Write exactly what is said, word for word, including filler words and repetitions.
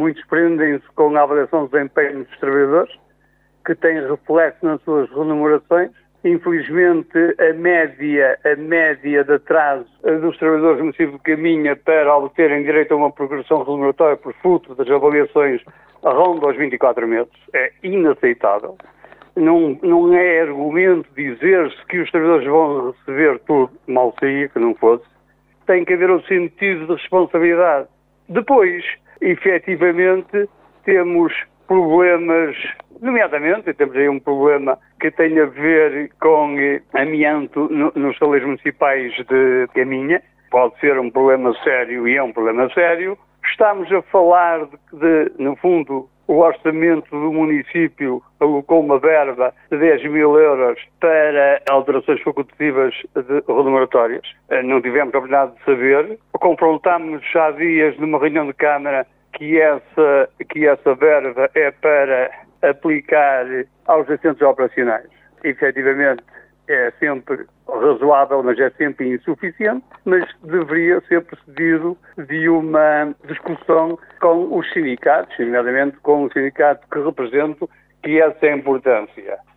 muitos prendem-se com a avaliação do desempenho dos trabalhadores, que tem reflexo nas suas remunerações. Infelizmente, a média, a média de atraso dos trabalhadores do município de Caminha para obterem direito a uma progressão remuneratória por fruto das avaliações ronda aos vinte e quatro meses. É inaceitável. Não, não é argumento dizer-se que os trabalhadores vão receber tudo, mal saía que não fosse. Tem que haver o sentido de responsabilidade. Depois, efetivamente, temos problemas, nomeadamente, temos aí um problema que tem a ver com amianto no, nos saleiros municipais de Caminha. Pode ser um problema sério e é um problema sério. Estamos a falar de, de no fundo, o orçamento do município alocou uma verba de dez mil euros para alterações facultativas de remuneratórias. Não tivemos a oportunidade de saber. Confrontámos há dias numa reunião de Câmara que essa, que essa verba é para aplicar aos assistentes operacionais. Efetivamente, é sempre razoável, mas é sempre insuficiente, mas deveria ser precedido de uma discussão com os sindicatos, nomeadamente com o sindicato que represento, que essa é a importância.